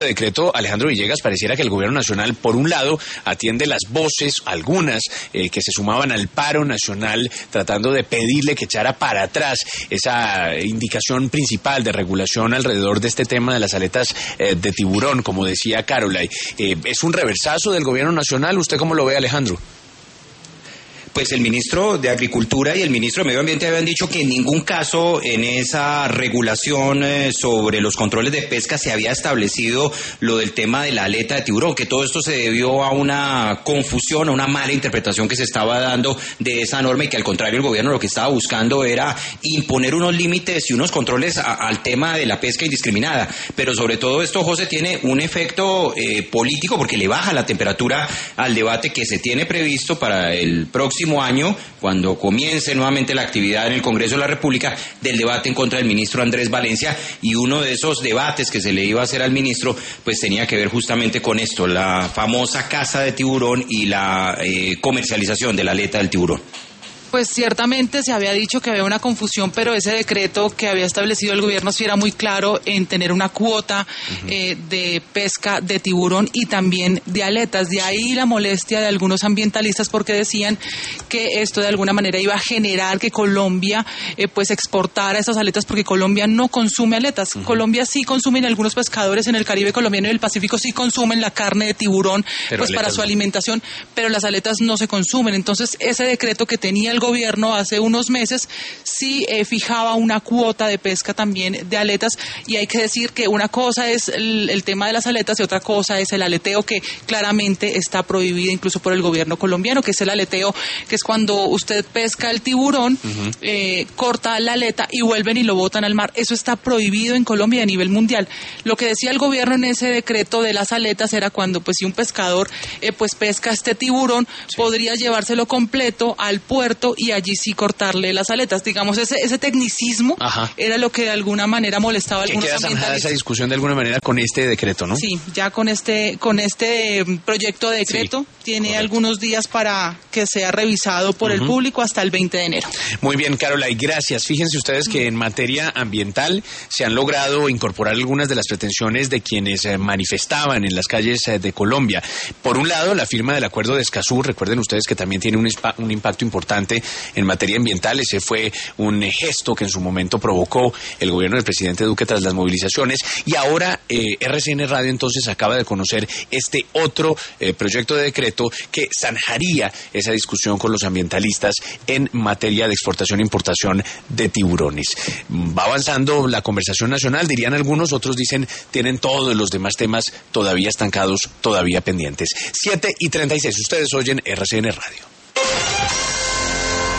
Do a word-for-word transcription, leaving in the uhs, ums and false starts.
decreto, Alejandro Villegas, pareciera que el gobierno nacional, por un lado, atiende las voces, algunas, eh, que se sumaban al paro nacional, tratando de pedirle que echara para atrás esa indicación principal de regulación alrededor de este tema de las aletas eh, de tiburón, como decía Caroline. Eh, ¿Es un reversazo del gobierno nacional? ¿Usted cómo lo ve, Alejandro? Pues el ministro de Agricultura y el ministro de Medio Ambiente habían dicho que en ningún caso en esa regulación eh, sobre los controles de pesca se había establecido lo del tema de la aleta de tiburón, que todo esto se debió a una confusión, a una mala interpretación que se estaba dando de esa norma y que al contrario el gobierno lo que estaba buscando era imponer unos límites y unos controles a, al tema de la pesca indiscriminada. Pero sobre todo esto, José, tiene un efecto eh, político porque le baja la temperatura al debate que se tiene previsto para el próximo año, cuando comience nuevamente la actividad en el Congreso de la República, del debate en contra del ministro Andrés Valencia, y uno de esos debates que se le iba a hacer al ministro, pues tenía que ver justamente con esto, la famosa caza de tiburón y la eh, comercialización de la aleta del tiburón. Pues ciertamente se había dicho que había una confusión, pero ese decreto que había establecido el gobierno sí era muy claro en tener una cuota uh-huh. eh, de pesca de tiburón y también de aletas. De ahí la molestia de algunos ambientalistas porque decían que esto de alguna manera iba a generar que Colombia eh, pues exportara esas aletas porque Colombia no consume aletas. Uh-huh. Colombia sí consume, algunos pescadores en el Caribe colombiano y el Pacífico sí consumen la carne de tiburón pero pues para su no. alimentación, pero las aletas no se consumen. Entonces ese decreto que tenía el gobierno hace unos meses sí eh, fijaba una cuota de pesca también de aletas, y hay que decir que una cosa es el, el tema de las aletas y otra cosa es el aleteo, que claramente está prohibido incluso por el gobierno colombiano, que es el aleteo, que es cuando usted pesca el tiburón, uh-huh. eh, corta la aleta y vuelven y lo botan al mar. Eso está prohibido en Colombia a nivel mundial. Lo que decía el gobierno en ese decreto de las aletas era cuando pues si un pescador eh, pues pesca este tiburón, sí. podría llevárselo completo al puerto y allí sí cortarle las aletas. Digamos, ese ese tecnicismo Ajá. era lo que de alguna manera molestaba a algunos ambientalistas. ¿Qué queda zanjada esa discusión de alguna manera con este decreto, no? Sí, ya con este con este proyecto de decreto sí, tiene correcto. algunos días para que sea revisado por uh-huh. el público hasta el veinte de enero. Muy bien, Caroline, gracias. Fíjense ustedes que en materia ambiental se han logrado incorporar algunas de las pretensiones de quienes eh, manifestaban en las calles eh, de Colombia. Por un lado, la firma del acuerdo de Escazú, recuerden ustedes que también tiene un, ispa, un impacto importante en materia ambiental. Ese fue un gesto que en su momento provocó el gobierno del presidente Duque tras las movilizaciones, y ahora eh, R C N Radio entonces acaba de conocer este otro eh, proyecto de decreto que zanjaría esa discusión con los ambientalistas en materia de exportación e importación de tiburones. Va avanzando la conversación nacional, dirían algunos, otros dicen tienen todos los demás temas todavía estancados, todavía pendientes. siete y treinta y seis, ustedes oyen R C N Radio.